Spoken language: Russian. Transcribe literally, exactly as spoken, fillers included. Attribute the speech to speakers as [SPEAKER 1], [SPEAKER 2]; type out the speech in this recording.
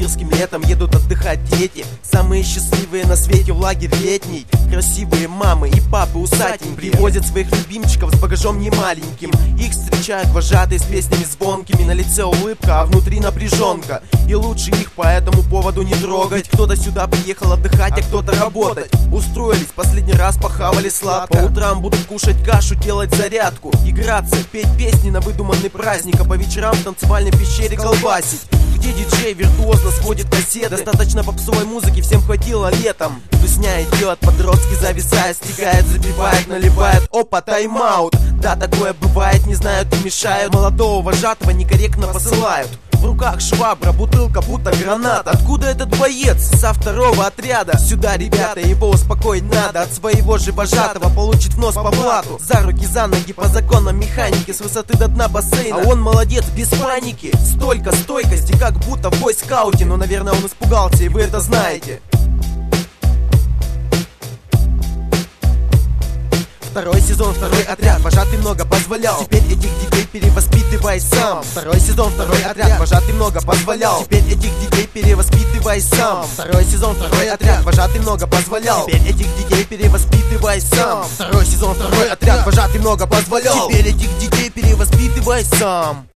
[SPEAKER 1] сибирским летом едут отдыхать дети. Самые счастливые на свете в лагерь летний. Красивые мамы и папы усатенькие привозят своих любимчиков с багажом немаленьким. Их встречают вожатые с песнями звонкими. На лице улыбка, а внутри напряженка. И лучше их по этому поводу не трогать. Кто-то сюда приехал отдыхать, а кто-то работать. Устроились, последний раз похавали сладко. По утрам будут кушать кашу, делать зарядку, играться, петь песни на выдуманный праздник, а по вечерам в танцевальной пещере колбасить. Где диджей виртуозно сводит кассеты. Достаточно попсовой музыки, всем хватило летом. Тусня идет, подростки зависают, стигает, забивает, наливает. Опа, тайм-аут. Да, такое бывает, не знают и мешают. Молодого вожатого некорректно посылают. В руках швабра, бутылка, будто гранат. Откуда этот боец? Со второго отряда. Сюда, ребята, его успокоить надо. От своего же вожатого получит в нос по блату. За руки, за ноги, по законам механики. С высоты до дна бассейна. А он молодец, без паники. Столько стойкости, как будто в бойскауте. Но, наверное, он испугался, и вы это знаете. Второй сезон, второй отряд, вожатый много позволял. Теперь этих детей перевоспитывай сам. Второй сезон, второй отряд, вожатый много позволял. Теперь этих детей перевоспитывай сам. Второй сезон, второй отряд, вожатый много позволял. Теперь этих детей перевоспитывай сам. Второй сезон, второй отряд, вожатый много позволял. Теперь этих детей перевоспитывай сам.